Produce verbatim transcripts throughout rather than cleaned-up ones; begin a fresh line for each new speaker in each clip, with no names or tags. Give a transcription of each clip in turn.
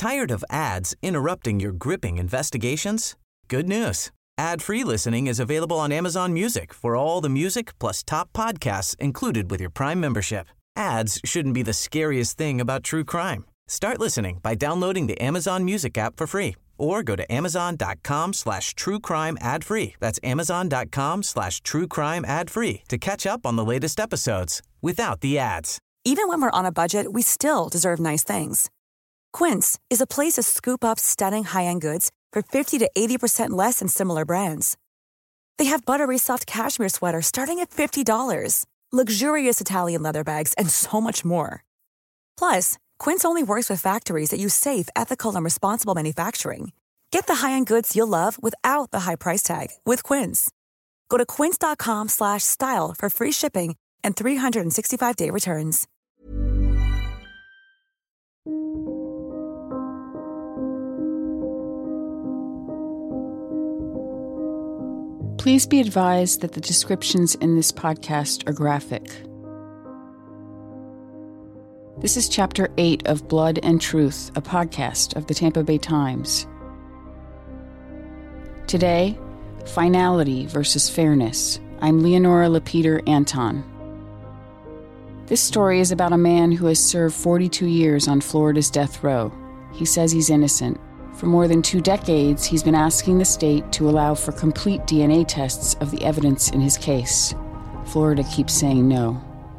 Tired of ads interrupting your gripping investigations? Good news. Ad-free listening is available on Amazon Music for all the music plus top podcasts included with your Prime membership. Ads shouldn't be the scariest thing about true crime. Start listening by downloading the Amazon Music app for free or go to amazon.com slash true crime ad free. That's amazon.com slash true crime ad free to catch up on the latest episodes without the ads.
Even when we're on a budget, we still deserve nice things. Quince is a place to scoop up stunning high-end goods for fifty to eighty percent less than similar brands. They have buttery soft cashmere sweaters starting at fifty dollars, luxurious Italian leather bags, and so much more. Plus, Quince only works with factories that use safe, ethical, and responsible manufacturing. Get the high-end goods you'll love without the high price tag with Quince. Go to quince.com slash style for free shipping and three sixty-five day returns.
Please be advised that the descriptions in this podcast are graphic. This is Chapter eight of Blood and Truth, a podcast of the Tampa Bay Times. Today, finality versus fairness. I'm Leonora Lapeter Anton. This story is about a man who has served forty-two years on Florida's death row. He says he's innocent. For more than two decades, he's been asking the state to allow for complete D N A tests of the evidence in his case. Florida keeps saying no.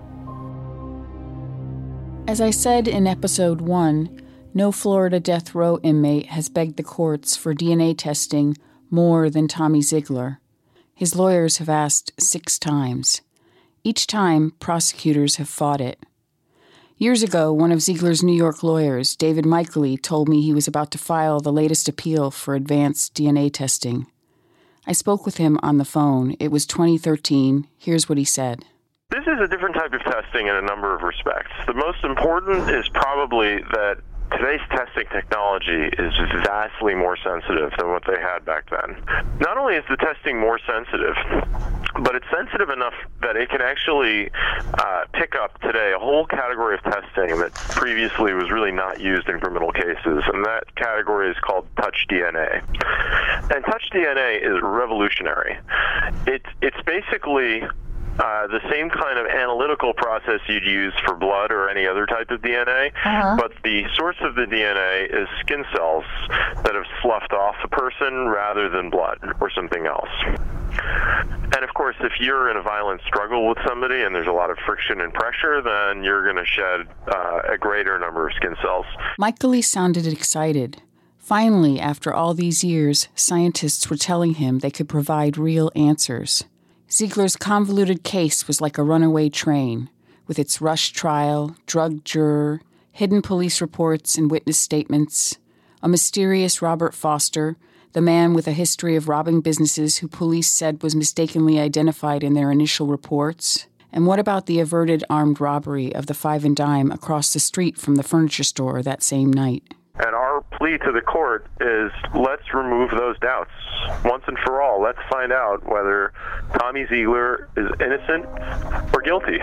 As I said in episode one, no Florida death row inmate has begged the courts for D N A testing more than Tommy Ziegler. His lawyers have asked six times. Each time, prosecutors have fought it. Years ago, one of Ziegler's New York lawyers, David Michaely, told me he was about to file the latest appeal for advanced D N A testing. I spoke with him on the phone. It was twenty thirteen. Here's what he said.
This is a different type of testing in a number of respects. The most important is probably that today's testing technology is vastly more sensitive than what they had back then. Not only is the testing more sensitive, but it's sensitive enough that it can actually uh, pick up today a whole category of testing that previously was really not used in criminal cases, and that category is called touch D N A. And touch D N A is revolutionary. It, it's basically Uh, the same kind of analytical process you'd use for blood or any other type of D N A, uh-huh. but the source of the D N A is skin cells that have sloughed off a person rather than blood or something else. And of course, if you're in a violent struggle with somebody and there's a lot of friction and pressure, then you're going to shed uh, a greater number of skin cells.
Michaely sounded excited. Finally, after all these years, scientists were telling him they could provide real answers. Ziegler's convoluted case was like a runaway train, with its rushed trial, drugged juror, hidden police reports and witness statements, a mysterious Robert Foster, the man with a history of robbing businesses who police said was mistakenly identified in their initial reports. And what about the averted armed robbery of the Five and Dime across the street from the furniture store that same night?
And our plea to the court is, let's remove those doubts once and for all. Let's find out whether Tommy Ziegler is innocent or guilty.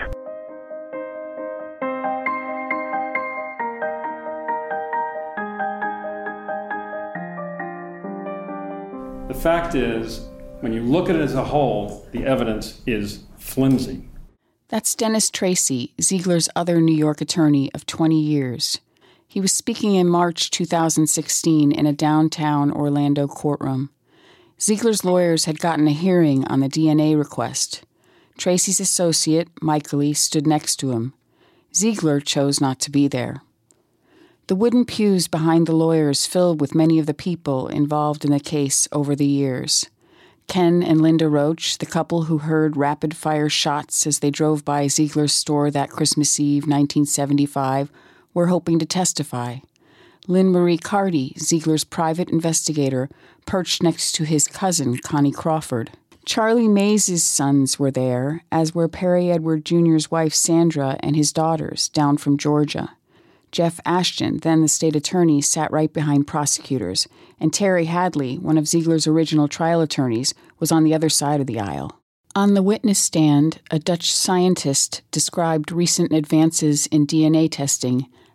The fact is, when you look at it as a whole, the evidence is flimsy.
That's Dennis Tracy, Ziegler's other New York attorney of twenty years. He was speaking in March two thousand sixteen in a downtown Orlando courtroom. Ziegler's lawyers had gotten a hearing on the D N A request. Tracy's associate, Michaely, stood next to him. Ziegler chose not to be there. The wooden pews behind the lawyers filled with many of the people involved in the case over the years. Ken and Linda Roach, the couple who heard rapid-fire shots as they drove by Ziegler's store that Christmas Eve, nineteen seventy-five, were hoping to testify. Lynn Marie Carty, Ziegler's private investigator, perched next to his cousin, Connie Crawford. Charlie Mays' sons were there, as were Perry Edward Junior's wife, Sandra, and his daughters, down from Georgia. Jeff Ashton, then the state attorney, sat right behind prosecutors, and Terry Hadley, one of Ziegler's original trial attorneys, was on the other side of the aisle. On the witness stand, a Dutch scientist described recent advances in D N A testing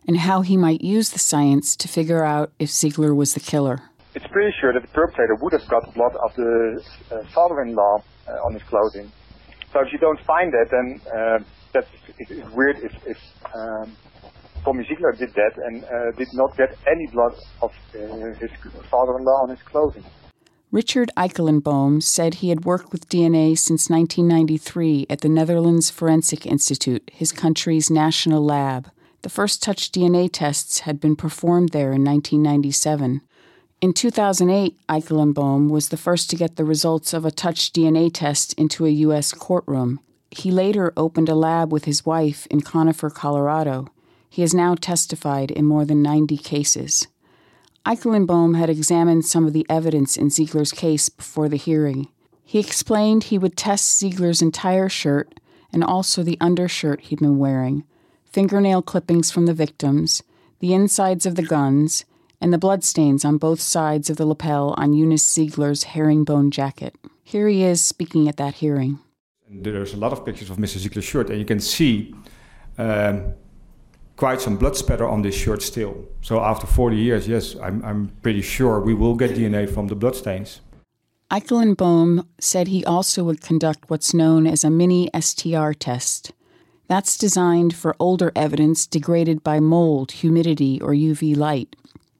and how he might use the science to figure out if Ziegler was the killer.
It's pretty sure that the perpetrator would have got blood of the uh, father-in-law uh, on his clothing. So if you don't find that, then uh, that's it's weird if, if um, Tommy Ziegler did that and uh, did not get any blood of uh, his father-in-law on his clothing.
Richard Eikelenboom said he had worked with D N A since nineteen ninety-three at the Netherlands Forensic Institute, his country's national lab. The first touch D N A tests had been performed there in nineteen ninety-seven. In two thousand eight, Eikelenboom was the first to get the results of a touch D N A test into a U S courtroom. He later opened a lab with his wife in Conifer, Colorado. He has now testified in more than ninety cases. Eikelenboom had examined some of the evidence in Ziegler's case before the hearing. He explained he would test Ziegler's entire shirt and also the undershirt he'd been wearing, fingernail clippings from the victims, the insides of the guns, and the bloodstains on both sides of the lapel on Eunice Ziegler's herringbone jacket. Here he is speaking at that hearing.
There's a lot of pictures of Mister Ziegler's shirt, and you can see um, quite some blood spatter on this shirt still. So after forty years, yes, I'm, I'm pretty sure we will get D N A from the bloodstains.
Eikelenboom said he also would conduct what's known as a mini S T R test. That's designed for older evidence degraded by mold, humidity, or U V light.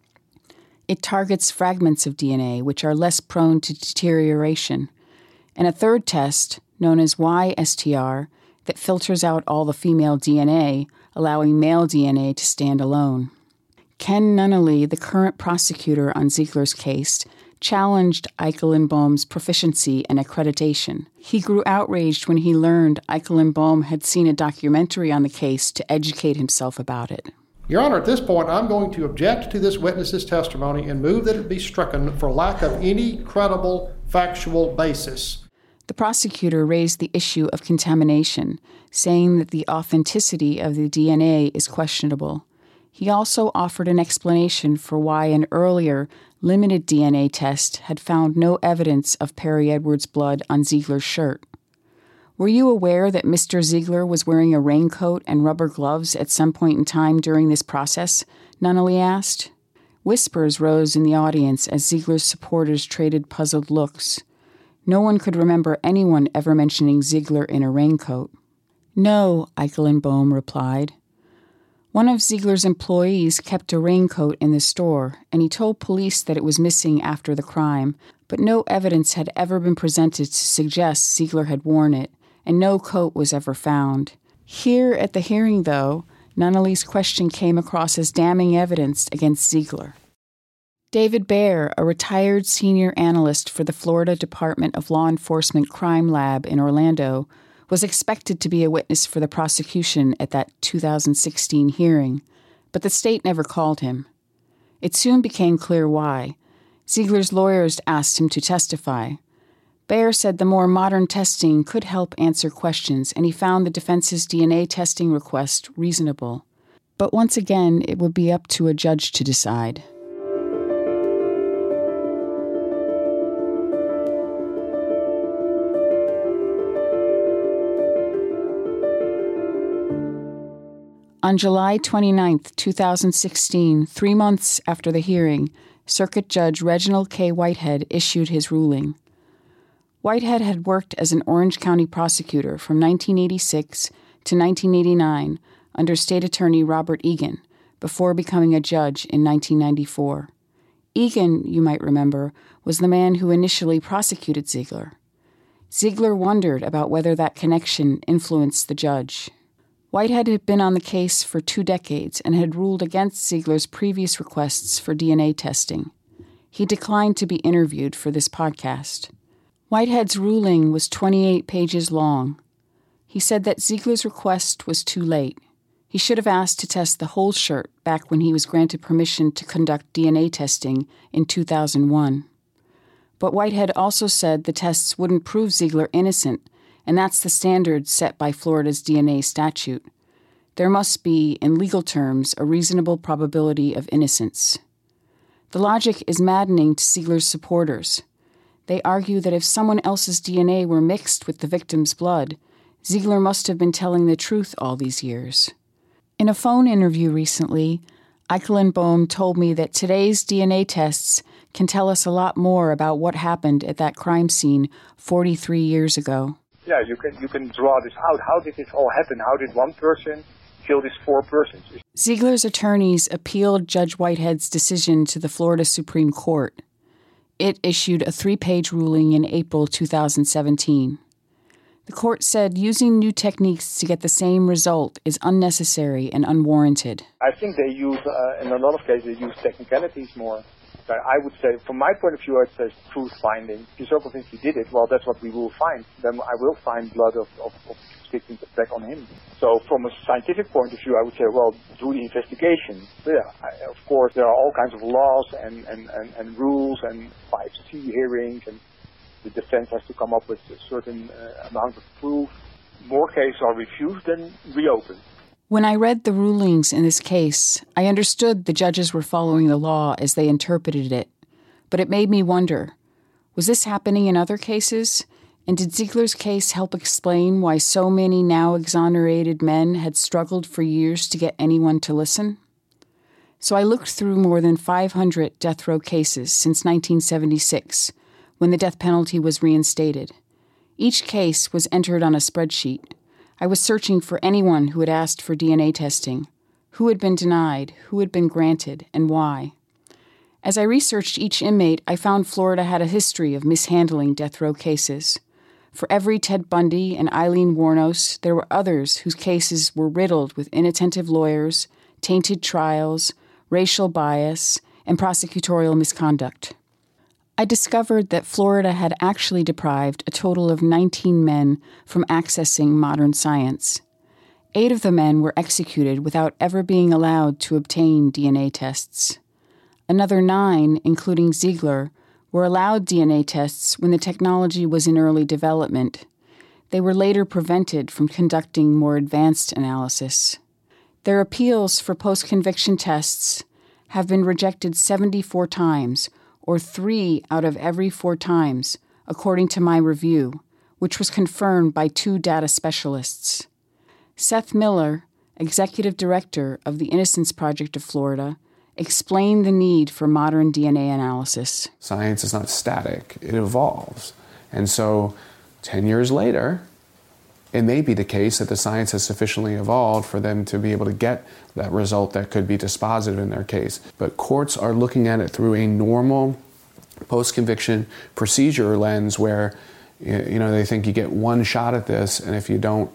It targets fragments of D N A which are less prone to deterioration. And a third test, known as Y S T R, that filters out all the female D N A, allowing male D N A to stand alone. Ken Nunnally, the current prosecutor on Ziegler's case, challenged Eikelenboom's proficiency and accreditation. He grew outraged when he learned Eikelenboom had seen a documentary on the case to educate himself about it.
Your Honor, at this point, I'm going to object to this witness's testimony and move that it be stricken for lack of any credible factual basis.
The prosecutor raised the issue of contamination, saying that the authenticity of the D N A is questionable. He also offered an explanation for why an earlier, limited D N A test had found no evidence of Perry Edwards' blood on Ziegler's shirt. Were you aware that Mister Ziegler was wearing a raincoat and rubber gloves at some point in time during this process? Nunnally asked. Whispers rose in the audience as Ziegler's supporters traded puzzled looks. No one could remember anyone ever mentioning Ziegler in a raincoat. No, Eikelenboom replied. One of Ziegler's employees kept a raincoat in the store, and he told police that it was missing after the crime, but no evidence had ever been presented to suggest Ziegler had worn it, and no coat was ever found. Here at the hearing, though, Nunnally's question came across as damning evidence against Ziegler. David Baer, a retired senior analyst for the Florida Department of Law Enforcement Crime Lab in Orlando, was expected to be a witness for the prosecution at that two thousand sixteen hearing, but the state never called him. It soon became clear why. Ziegler's lawyers asked him to testify. Baer said the more modern testing could help answer questions, and he found the defense's D N A testing request reasonable. But once again, it would be up to a judge to decide. On July twenty-ninth, two thousand sixteen, three months after the hearing, Circuit Judge Reginald K. Whitehead issued his ruling. Whitehead had worked as an Orange County prosecutor from nineteen eighty-six to nineteen eighty-nine under State Attorney Robert Egan, before becoming a judge in nineteen ninety-four. Egan, you might remember, was the man who initially prosecuted Ziegler. Ziegler wondered about whether that connection influenced the judge. Whitehead had been on the case for two decades and had ruled against Ziegler's previous requests for D N A testing. He declined to be interviewed for this podcast. Whitehead's ruling was twenty-eight pages long. He said that Ziegler's request was too late. He should have asked to test the whole shirt back when he was granted permission to conduct D N A testing in two thousand one. But Whitehead also said the tests wouldn't prove Ziegler innocent, and that's the standard set by Florida's D N A statute. There must be, in legal terms, a reasonable probability of innocence. The logic is maddening to Ziegler's supporters. They argue that if someone else's D N A were mixed with the victim's blood, Ziegler must have been telling the truth all these years. In a phone interview recently, Eikelenboom told me that today's D N A tests can tell us a lot more about what happened at that crime scene forty-three years ago.
Yeah, you can you can draw this out. How did this all happen? How did one person kill these four persons?
Ziegler's attorneys appealed Judge Whitehead's decision to the Florida Supreme Court. It issued a three-page ruling in April two thousand seventeen. The court said using new techniques to get the same result is unnecessary and unwarranted.
I think they use, uh, in a lot of cases, they use technicalities more. I would say, from my point of view, I'd say truth-finding. If you're so convinced he did it, well, that's what we will find. Then I will find blood of, of, of victims back on him. So from a scientific point of view, I would say, well, do the investigation. But yeah, I, of course, there are all kinds of laws and, and, and, and rules and five C hearings, and the defense has to come up with a certain uh, amount of proof. More cases are refused than reopened.
When I read the rulings in this case, I understood the judges were following the law as they interpreted it. But it made me wonder, was this happening in other cases? And did Ziegler's case help explain why so many now exonerated men had struggled for years to get anyone to listen? So I looked through more than five hundred death row cases since nineteen seventy-six, when the death penalty was reinstated. Each case was entered on a spreadsheet. I was searching for anyone who had asked for D N A testing, who had been denied, who had been granted, and why. As I researched each inmate, I found Florida had a history of mishandling death row cases. For every Ted Bundy and Eileen Wuornos, there were others whose cases were riddled with inattentive lawyers, tainted trials, racial bias, and prosecutorial misconduct. I discovered that Florida had actually deprived a total of nineteen men from accessing modern science. Eight of the men were executed without ever being allowed to obtain D N A tests. Another nine, including Ziegler, were allowed D N A tests when the technology was in early development. They were later prevented from conducting more advanced analysis. Their appeals for post-conviction tests have been rejected seventy-four times, or three out of every four times, according to my review, which was confirmed by two data specialists. Seth Miller, executive director of the Innocence Project of Florida, explained the need for modern D N A analysis.
Science is not static, it evolves. And so ten years later, it may be the case that the science has sufficiently evolved for them to be able to get that result that could be dispositive in their case. But courts are looking at it through a normal post-conviction procedure lens where, you know, they think you get one shot at this, and if you don't,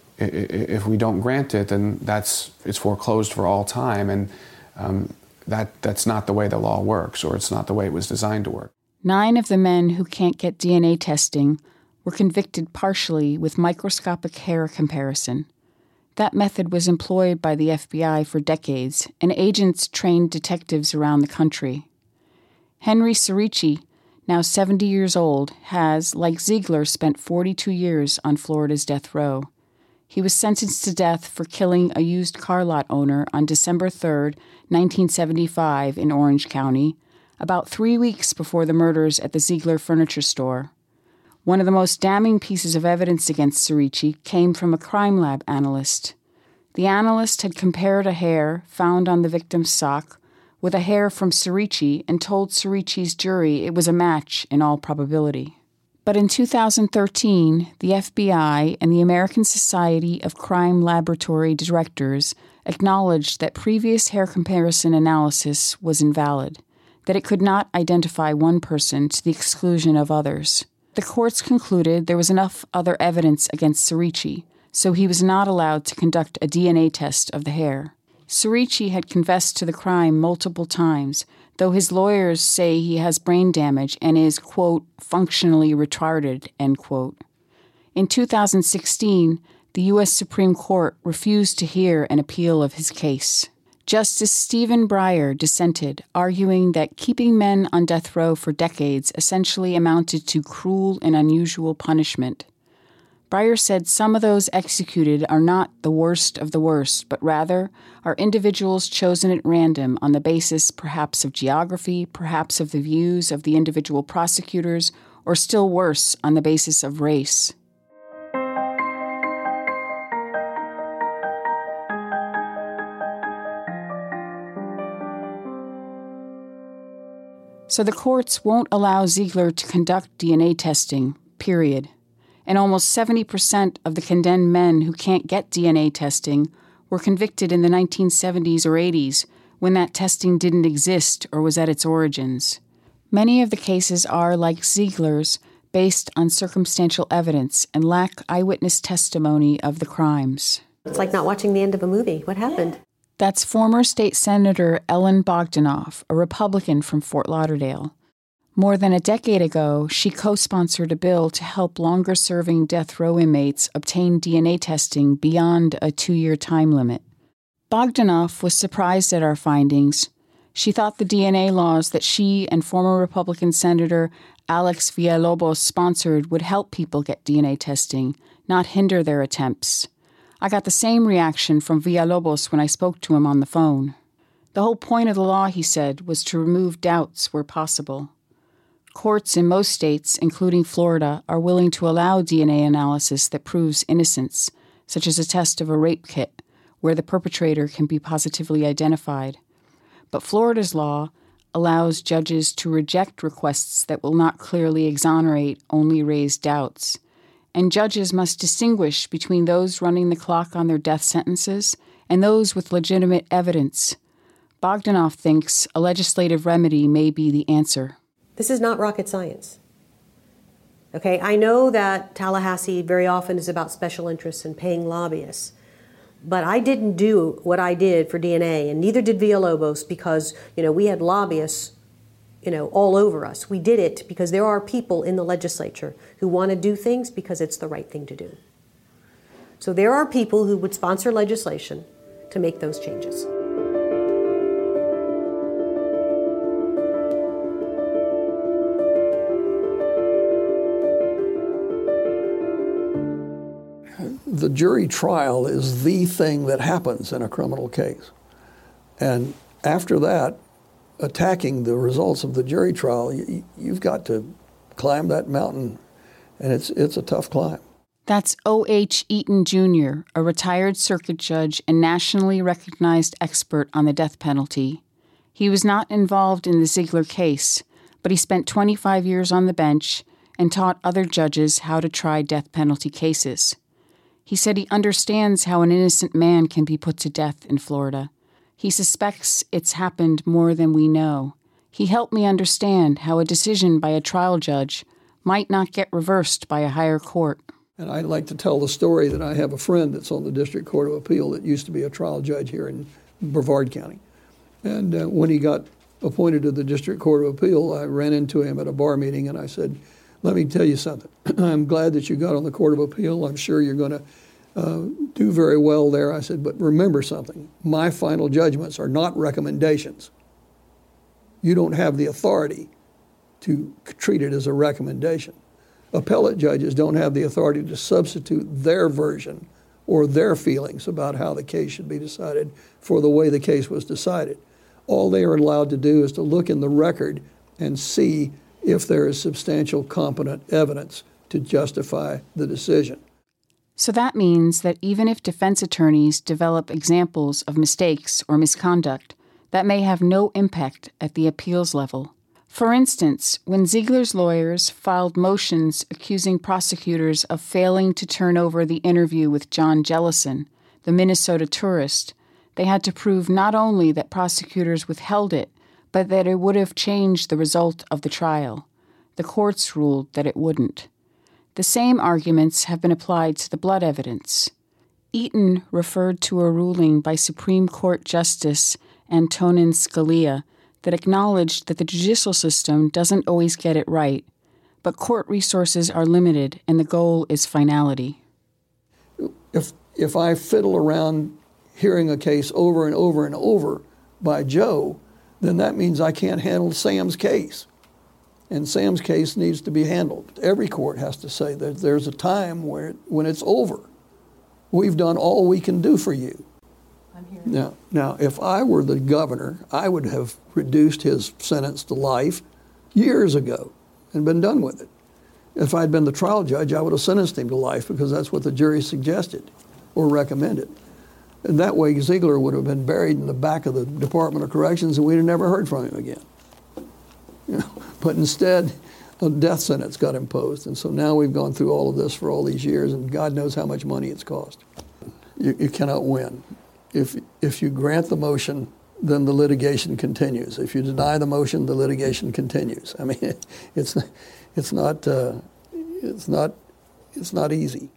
if we don't grant it, then that's it's foreclosed for all time. And um, that that's not the way the law works, or it's not the way it was designed to work.
Nine of the men who can't get D N A testing were convicted partially with microscopic hair comparison. That method was employed by the F B I for decades, and agents trained detectives around the country. Henry Cericci, now seventy years old, has, like Ziegler, spent forty-two years on Florida's death row. He was sentenced to death for killing a used car lot owner on December third, nineteen seventy-five in Orange County, about three weeks before the murders at the Ziegler furniture store. One of the most damning pieces of evidence against Cericci came from a crime lab analyst. The analyst had compared a hair found on the victim's sock with a hair from Cericci and told Cericci's jury it was a match in all probability. But in two thousand thirteen, the F B I and the American Society of Crime Laboratory Directors acknowledged that previous hair comparison analysis was invalid, that it could not identify one person to the exclusion of others. The courts concluded there was enough other evidence against Cericci, so he was not allowed to conduct a D N A test of the hair. Cericci had confessed to the crime multiple times, though his lawyers say he has brain damage and is, quote, functionally retarded, end quote. In two thousand sixteen, the U S Supreme Court refused to hear an appeal of his case. Justice Stephen Breyer dissented, arguing that keeping men on death row for decades essentially amounted to cruel and unusual punishment. Breyer said some of those executed are not the worst of the worst, but rather are individuals chosen at random on the basis perhaps of geography, perhaps of the views of the individual prosecutors, or still worse, on the basis of race. So the courts won't allow Ziegler to conduct D N A testing, period. And almost seventy percent of the condemned men who can't get D N A testing were convicted in the nineteen seventies or eighties, when that testing didn't exist or was at its origins. Many of the cases are, like Ziegler's, based on circumstantial evidence and lack eyewitness testimony of the crimes.
It's like not watching the end of a movie. What happened?
That's former state senator Ellen Bogdanoff, a Republican from Fort Lauderdale. More than a decade ago, she co-sponsored a bill to help longer-serving death row inmates obtain D N A testing beyond a two-year time limit. Bogdanoff was surprised at our findings. She thought the D N A laws that she and former Republican Senator Alex Villalobos sponsored would help people get D N A testing, not hinder their attempts. I got the same reaction from Villalobos when I spoke to him on the phone. The whole point of the law, he said, was to remove doubts where possible. Courts in most states, including Florida, are willing to allow D N A analysis that proves innocence, such as a test of a rape kit, where the perpetrator can be positively identified. But Florida's law allows judges to reject requests that will not clearly exonerate, only raise doubts. And judges must distinguish between those running the clock on their death sentences and those with legitimate evidence. Bogdanoff thinks a legislative remedy may be the answer.
This is not rocket science. Okay, I know that Tallahassee very often is about special interests and paying lobbyists, but I didn't do what I did for D N A, and neither did Villalobos, because, you know, we had lobbyists, you know, all over us. We did it because there are people in the legislature who want to do things because it's the right thing to do. So there are people who would sponsor legislation to make those changes.
The jury trial is the thing that happens in a criminal case. And after that, attacking the results of the jury trial, you, you've got to climb that mountain, and it's it's a tough climb.
That's O H Eaton Junior, a retired circuit judge and nationally recognized expert on the death penalty. He was not involved in the Ziegler case, but he spent twenty-five years on the bench and taught other judges how to try death penalty cases. He said he understands how an innocent man can be put to death in Florida. He suspects it's happened more than we know. He helped me understand how a decision by a trial judge might not get reversed by a higher court.
And I'd like to tell the story that I have a friend that's on the District Court of Appeal that used to be a trial judge here in Brevard County. And uh, when he got appointed to the District Court of Appeal, I ran into him at a bar meeting and I said, let me tell you something. I'm glad that you got on the Court of Appeal. I'm sure you're going to uh, do very well there. I said, but remember something. My final judgments are not recommendations. You don't have the authority to treat it as a recommendation. Appellate judges don't have the authority to substitute their version or their feelings about how the case should be decided for the way the case was decided. All they are allowed to do is to look in the record and see if there is substantial competent evidence to justify the decision.
So that means that even if defense attorneys develop examples of mistakes or misconduct, that may have no impact at the appeals level. For instance, when Ziegler's lawyers filed motions accusing prosecutors of failing to turn over the interview with John Jellison, the Minnesota tourist, they had to prove not only that prosecutors withheld it, but that it would have changed the result of the trial. The courts ruled that it wouldn't. The same arguments have been applied to the blood evidence. Eaton referred to a ruling by Supreme Court Justice Antonin Scalia that acknowledged that the judicial system doesn't always get it right, but court resources are limited and the goal is finality.
If, if I fiddle around hearing a case over and over and over by Joe, then that means I can't handle Sam's case. And Sam's case needs to be handled. Every court has to say that there's a time where, when it's over. We've done all we can do for you.
I'm here.
Now, now, if I were the governor, I would have reduced his sentence to life years ago and been done with it. If I'd been the trial judge, I would have sentenced him to life because that's what the jury suggested or recommended. And that way, Ziegler would have been buried in the back of the Department of Corrections and we'd have never heard from him again. You know? But instead, a death sentence got imposed. And so now we've gone through all of this for all these years, and God knows how much money it's cost. You, you cannot win. If, if you grant the motion, then the litigation continues. If you deny the motion, the litigation continues. I mean, it's, it's, not, uh, it's, not, it's not easy.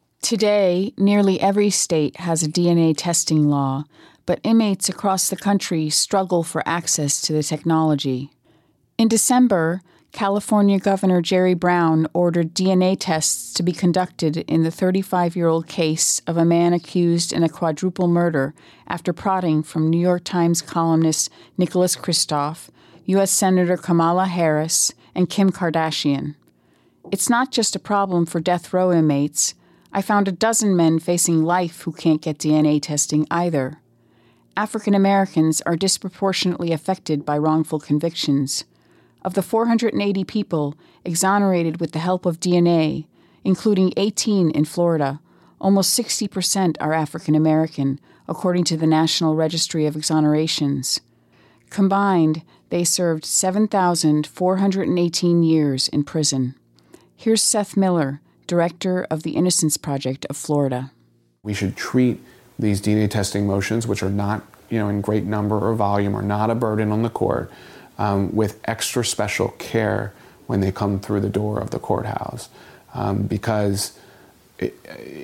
Today, nearly every state has a D N A testing law, but inmates across the country struggle for access to the technology. In December, California Governor Jerry Brown ordered D N A tests to be conducted in the thirty-five-year-old case of a man accused in a quadruple murder after prodding from New York Times columnist Nicholas Kristof, U S Senator Kamala Harris, and Kim Kardashian. It's not just a problem for death row inmates. I found a dozen men facing life who can't get D N A testing either. African Americans are disproportionately affected by wrongful convictions. Of the four hundred eighty people exonerated with the help of D N A, including eighteen in Florida, almost sixty percent are African American, according to the National Registry of Exonerations. Combined, they served seven thousand four hundred eighteen years in prison. Here's Seth Miller, director of the Innocence Project of Florida.
We should treat these D N A testing motions, which are not, you know, in great number or volume, are not a burden on the court, um, with extra special care when they come through the door of the courthouse, um, because it,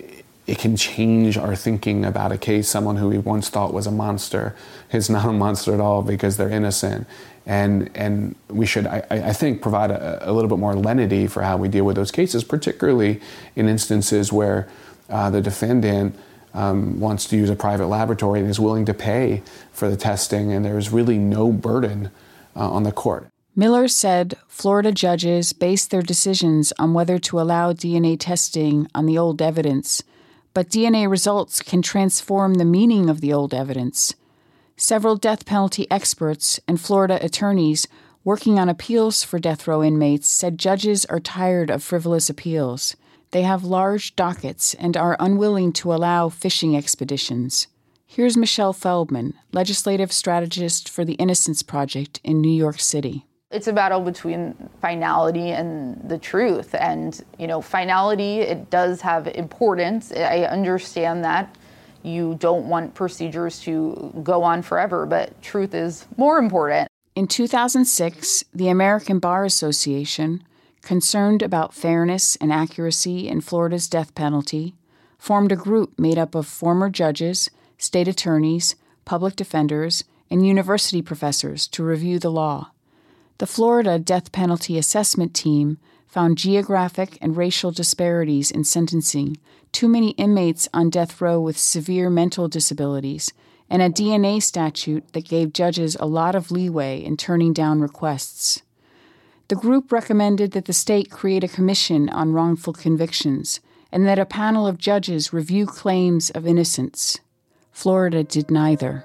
it can change our thinking about a case. Someone who we once thought was a monster is not a monster at all because they're innocent. And and we should, I, I think, provide a, a little bit more lenity for how we deal with those cases, particularly in instances where uh, the defendant um, wants to use a private laboratory and is willing to pay for the testing, and there's really no burden uh, on the court.
Miller said Florida judges base their decisions on whether to allow D N A testing on the old evidence, but D N A results can transform the meaning of the old evidence. Several death penalty experts and Florida attorneys working on appeals for death row inmates said judges are tired of frivolous appeals. They have large dockets and are unwilling to allow fishing expeditions. Here's Michelle Feldman, legislative strategist for the Innocence Project in New York City.
It's a battle between finality and the truth. And, you know, finality, it does have importance. I understand that. You don't want procedures to go on forever, but truth is more important.
In two thousand six, the American Bar Association, concerned about fairness and accuracy in Florida's death penalty, formed a group made up of former judges, state attorneys, public defenders, and university professors to review the law. The Florida Death Penalty Assessment Team found geographic and racial disparities in sentencing, too many inmates on death row with severe mental disabilities, and a D N A statute that gave judges a lot of leeway in turning down requests. The group recommended that the state create a commission on wrongful convictions and that a panel of judges review claims of innocence. Florida did neither.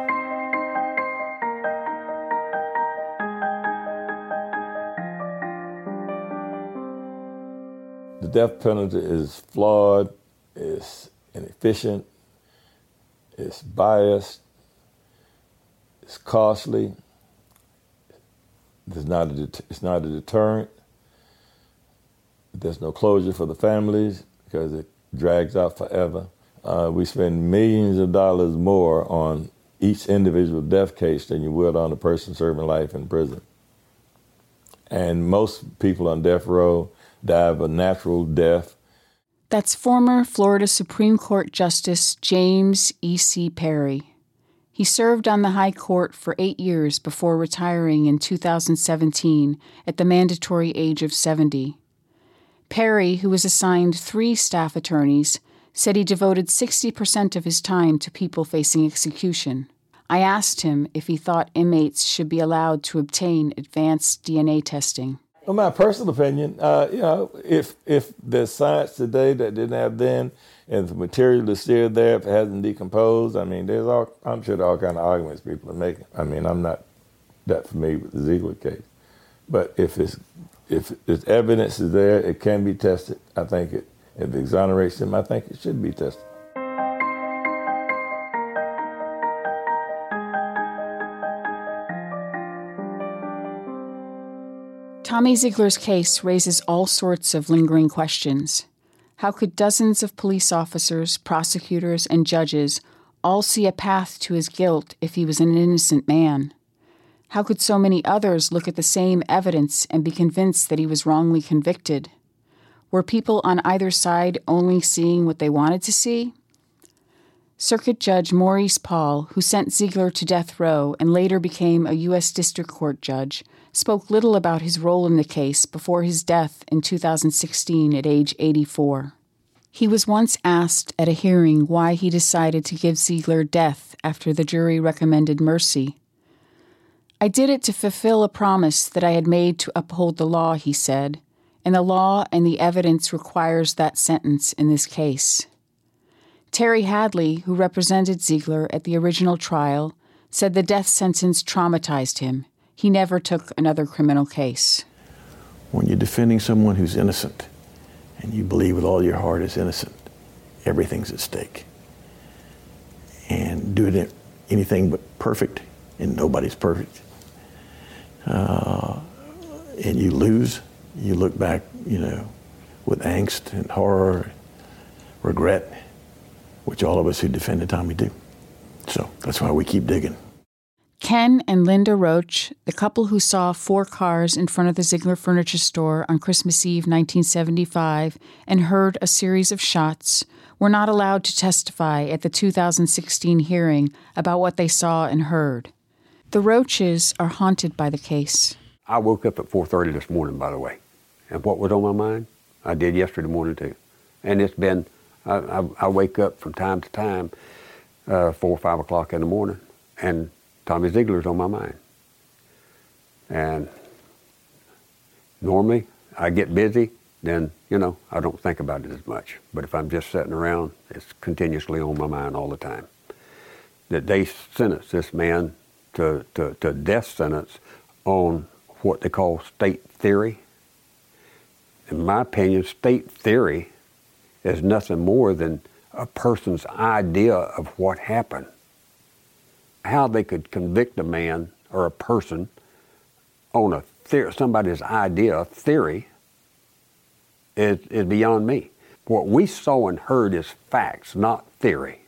The death penalty is flawed, it's inefficient, it's biased, it's costly, it's not a, det- it's not a deterrent, there's no closure for the families because it drags out forever. Uh, we spend millions of dollars more on each individual death case than you would on a person serving life in prison. And most people on death row die of a natural death.
That's former Florida Supreme Court Justice James E C Perry. He served on the High Court for eight years before retiring in two thousand seventeen at the mandatory age of seventy. Perry, who was assigned three staff attorneys, said he devoted sixty percent of his time to people facing execution. I asked him if he thought inmates should be allowed to obtain advanced D N A testing.
Well, my personal opinion, uh, you know, if if there's science today that didn't have then, and the material is still there, if it hasn't decomposed, I mean, there's all, I'm sure there are all kind of arguments people are making. I mean, I'm not that familiar with the Ziegler case. But if it's, if it's evidence is there, it can be tested. I think it, if it exonerates him, I think it should be tested.
Tommy Ziegler's case raises all sorts of lingering questions. How could dozens of police officers, prosecutors, and judges all see a path to his guilt if he was an innocent man? How could so many others look at the same evidence and be convinced that he was wrongly convicted? Were people on either side only seeing what they wanted to see? Circuit Judge Maurice Paul, who sent Ziegler to death row and later became a U S District Court judge, spoke little about his role in the case before his death in two thousand sixteen at age eighty-four. He was once asked at a hearing why he decided to give Ziegler death after the jury recommended mercy. "I did it to fulfill a promise that I had made to uphold the law," he said, "and the law and the evidence requires that sentence in this case." Terry Hadley, who represented Ziegler at the original trial, said the death sentence traumatized him. He never took another criminal case.
When you're defending someone who's innocent, and you believe with all your heart is innocent, everything's at stake. And doing it anything but perfect, and nobody's perfect. Uh, and you lose, you look back, you know, with angst and horror, regret, which all of us who defended Tommy do. So that's why we keep digging.
Ken and Linda Roach, the couple who saw four cars in front of the Ziegler Furniture Store on Christmas Eve nineteen seventy-five and heard a series of shots, were not allowed to testify at the two thousand sixteen hearing about what they saw and heard. The Roaches are haunted by the case.
I woke up at four thirty this morning, by the way. And what was on my mind? I did yesterday morning, too. And it's been, I, I, I wake up from time to time, uh, four or five o'clock in the morning, and Tommy Ziegler's on my mind. And normally I get busy, then, you know, I don't think about it as much. But if I'm just sitting around, it's continuously on my mind all the time. That they sentenced this man to, to, to death sentence on what they call state theory. In my opinion, state theory is nothing more than a person's idea of what happened. How they could convict a man or a person on a theory, somebody's idea, theory, is, is beyond me. What we saw and heard is facts, not theory.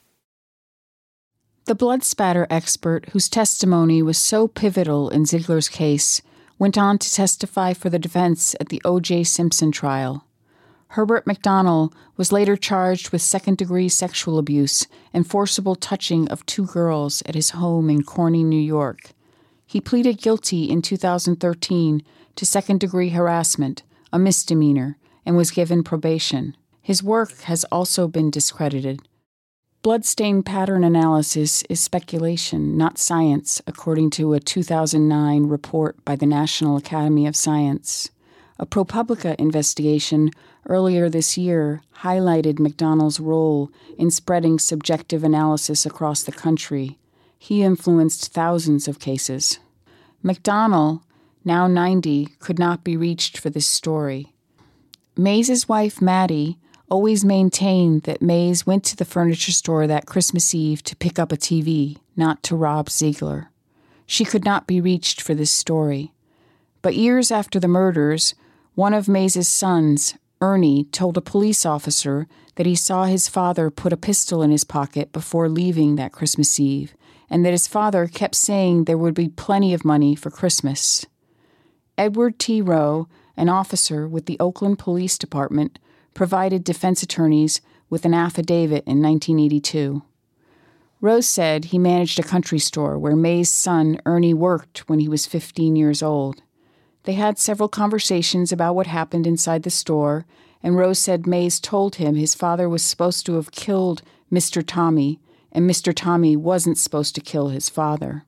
The blood spatter expert, whose testimony was so pivotal in Ziegler's case, went on to testify for the defense at the O J Simpson trial. Herbert McDonald was later charged with second-degree sexual abuse and forcible touching of two girls at his home in Corning, New York. He pleaded guilty in two thousand thirteen to second-degree harassment, a misdemeanor, and was given probation. His work has also been discredited. Bloodstain pattern analysis is speculation, not science, according to a two thousand nine report by the National Academy of Science. A ProPublica investigation earlier this year highlighted McDonald's role in spreading subjective analysis across the country. He influenced thousands of cases. McDonald, now ninety, could not be reached for this story. Mays's wife, Maddie, always maintained that Mays went to the furniture store that Christmas Eve to pick up a T V, not to rob Ziegler. She could not be reached for this story. But years after the murders, one of Mays's sons, Ernie, told a police officer that he saw his father put a pistol in his pocket before leaving that Christmas Eve, and that his father kept saying there would be plenty of money for Christmas. Edward T. Rowe, an officer with the Oakland Police Department, provided defense attorneys with an affidavit in nineteen eighty-two. Rowe said he managed a country store where May's son, Ernie, worked when he was fifteen years old. They had several conversations about what happened inside the store, and Rose said Mays told him his father was supposed to have killed Mister Tommy, and Mister Tommy wasn't supposed to kill his father.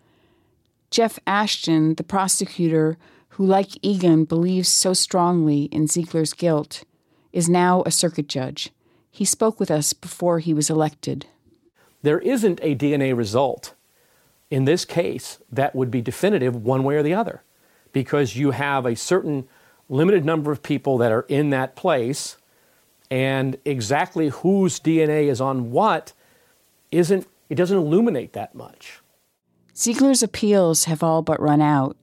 Jeff Ashton, the prosecutor who, like Egan, believes so strongly in Ziegler's guilt, is now a circuit judge. He spoke with us before he was elected.
There isn't a D N A result in this case that would be definitive one way or the other, because you have a certain limited number of people that are in that place, and exactly whose D N A is on what isn't, it doesn't illuminate that much.
Ziegler's appeals have all but run out.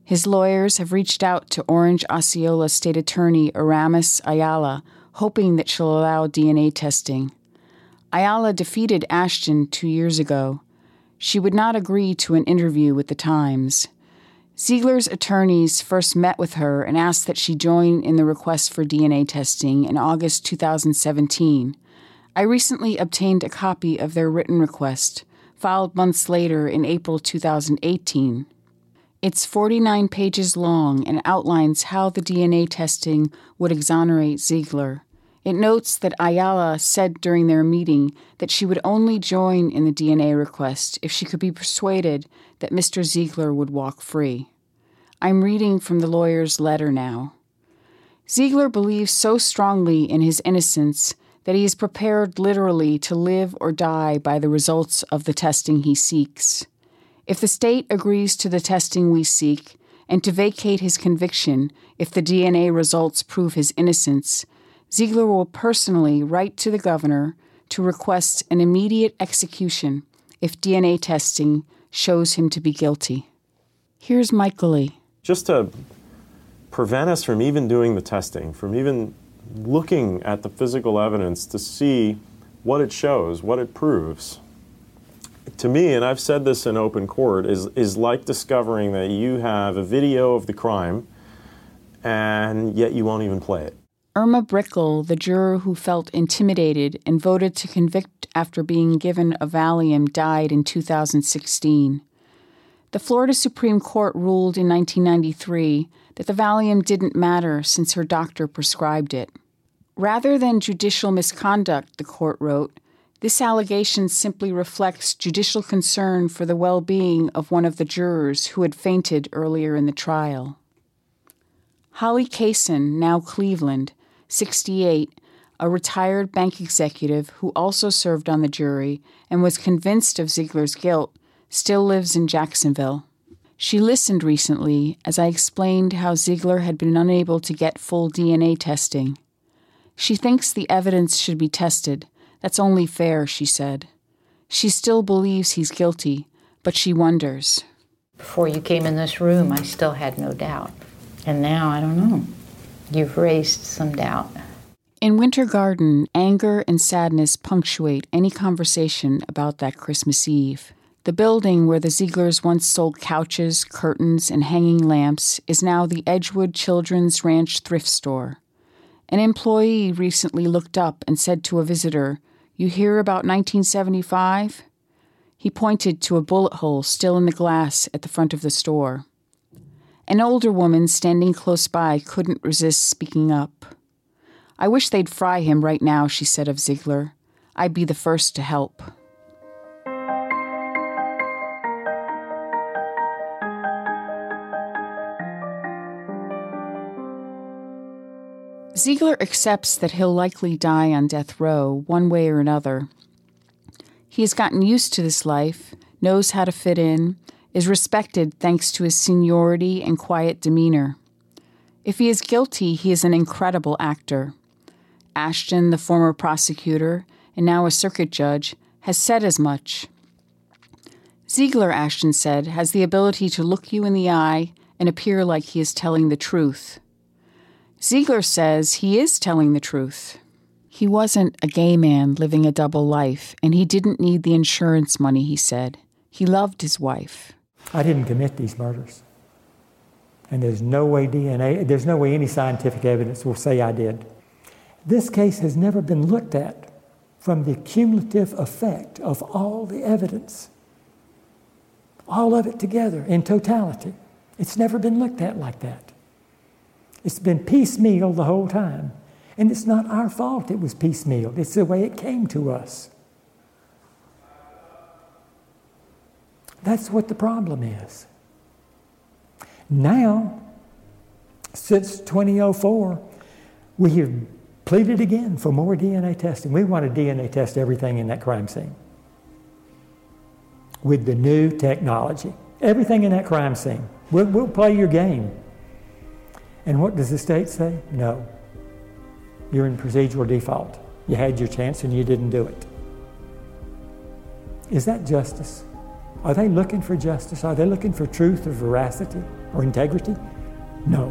His lawyers have reached out to Orange Osceola State Attorney Aramis Ayala, hoping that she'll allow D N A testing. Ayala defeated Ashton two years ago. She would not agree to an interview with the Times. Ziegler's attorneys first met with her and asked that she join in the request for D N A testing in August two thousand seventeen. I recently obtained a copy of their written request, filed months later in April two thousand eighteen. It's forty-nine pages long and outlines how the D N A testing would exonerate Ziegler. It notes that Ayala said during their meeting that she would only join in the D N A request if she could be persuaded that Mister Ziegler would walk free. I'm reading from the lawyer's letter now. Ziegler believes so strongly in his innocence that he is prepared literally to live or die by the results of the testing he seeks. If the state agrees to the testing we seek, and to vacate his conviction if the D N A results prove his innocence, Ziegler will personally write to the governor to request an immediate execution if D N A testing shows him to be guilty. Here's Michael Lee.
Just to prevent us from even doing the testing, from even looking at the physical evidence to see what it shows, what it proves, to me, and I've said this in open court, is, is like discovering that you have a video of the crime and yet you won't even play it.
Irma Brickell, the juror who felt intimidated and voted to convict after being given a Valium, died in two thousand sixteen. The Florida Supreme Court ruled in nineteen ninety-three that the Valium didn't matter since her doctor prescribed it. Rather than judicial misconduct, the court wrote, this allegation simply reflects judicial concern for the well-being of one of the jurors who had fainted earlier in the trial. Holly Kaysen, now Cleveland, sixty-eight, a retired bank executive who also served on the jury and was convinced of Ziegler's guilt, still lives in Jacksonville. She listened recently as I explained how Ziegler had been unable to get full D N A testing. She thinks the evidence should be tested. That's only fair, she said. She still believes he's guilty, but she wonders.
Before you came in this room, I still had no doubt. And now, I don't know. You've raised some doubt.
In Winter Garden, anger and sadness punctuate any conversation about that Christmas Eve. The building where the Zieglers once sold couches, curtains, and hanging lamps is now the Edgewood Children's Ranch thrift store. An employee recently looked up and said to a visitor, "You hear about nineteen seventy-five? He pointed to a bullet hole still in the glass at the front of the store. An older woman standing close by couldn't resist speaking up. "I wish they'd fry him right now," she said of Ziegler. "I'd be the first to help." Ziegler accepts that he'll likely die on death row, one way or another. He has gotten used to this life, knows how to fit in, is respected thanks to his seniority and quiet demeanor. If he is guilty, he is an incredible actor. Ashton, the former prosecutor, and now a circuit judge, has said as much. Ziegler, Ashton said, has the ability to look you in the eye and appear like he is telling the truth. Ziegler says he is telling the truth. He wasn't a gay man living a double life, and he didn't need the insurance money, he said. He loved his wife.
I didn't commit these murders. And there's no way D N A, there's no way any scientific evidence will say I did. This case has never been looked at from the cumulative effect of all the evidence. All of it together in totality. It's never been looked at like that. It's been piecemeal the whole time. And it's not our fault it was piecemeal. It's the way it came to us. That's what the problem is. Now, since twenty oh four, we have pleaded again for more D N A testing. We want to D N A test everything in that crime scene with the new technology. Everything in that crime scene. We'll, we'll play your game. And what does the state say? No. You're in procedural default. You had your chance and you didn't do it. Is that justice? Are they looking for justice? Are they looking for truth or veracity or integrity? No.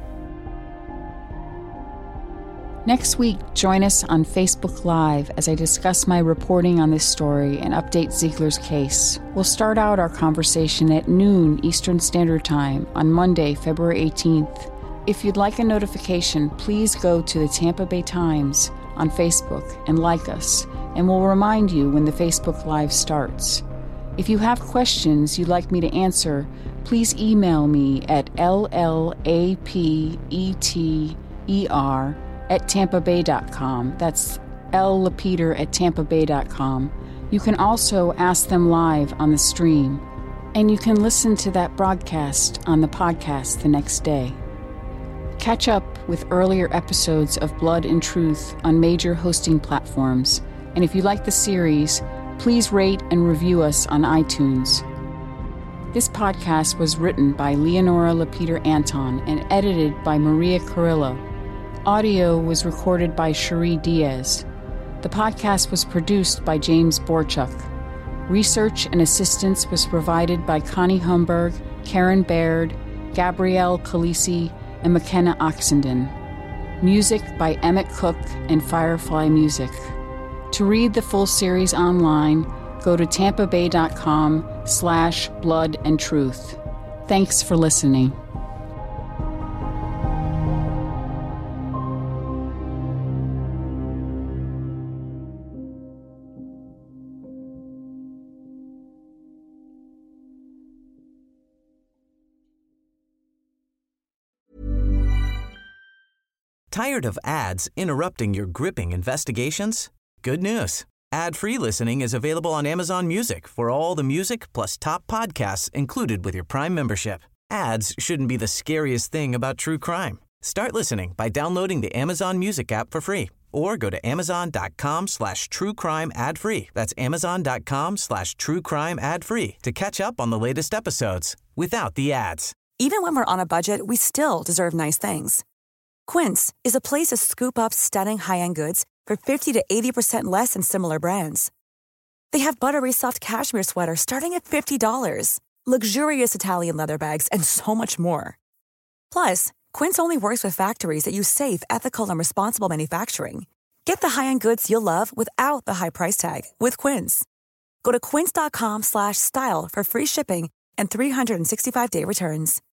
Next week, join us on Facebook Live as I discuss my reporting on this story and update Ziegler's case. We'll start out our conversation at noon Eastern Standard Time on Monday, February eighteenth. If you'd like a notification, please go to the Tampa Bay Times on Facebook and like us, and we'll remind you when the Facebook Live starts. If you have questions you'd like me to answer, please email me at l l a p e t e r at tampa bay dot com. That's L. Lapeter at tampa bay dot com. You can also ask them live on the stream, and you can listen to that broadcast on the podcast the next day. Catch up with earlier episodes of Blood and Truth on major hosting platforms, and if you like the series, please rate and review us on iTunes. This podcast was written by Leonora Lapeter Anton and edited by Maria Carrillo. Audio was recorded by Cherie Diaz. The podcast was produced by James Borchuk. Research and assistance was provided by Connie Humberg, Karen Baird, Gabrielle Calisi, and McKenna Oxenden. Music by Emmett Cook and Firefly Music. To read the full series online, go to tampa bay dot com slash blood and truth. Thanks for listening.
Tired of ads interrupting your gripping investigations? Good news. Ad-free listening is available on Amazon Music for all the music plus top podcasts included with your Prime membership. Ads shouldn't be the scariest thing about true crime. Start listening by downloading the Amazon Music app for free or go to amazon.com slash true crime ad free. That's amazon.com slash true crime ad free to catch up on the latest episodes without the ads.
Even when we're on a budget, we still deserve nice things. Quince is a place to scoop up stunning high-end goods for fifty to eighty percent less than similar brands. They have buttery soft cashmere sweaters starting at fifty dollars, luxurious Italian leather bags, and so much more. Plus, Quince only works with factories that use safe, ethical, and responsible manufacturing. Get the high-end goods you'll love without the high price tag with Quince. Go to quince.com slash style for free shipping and three sixty-five day returns.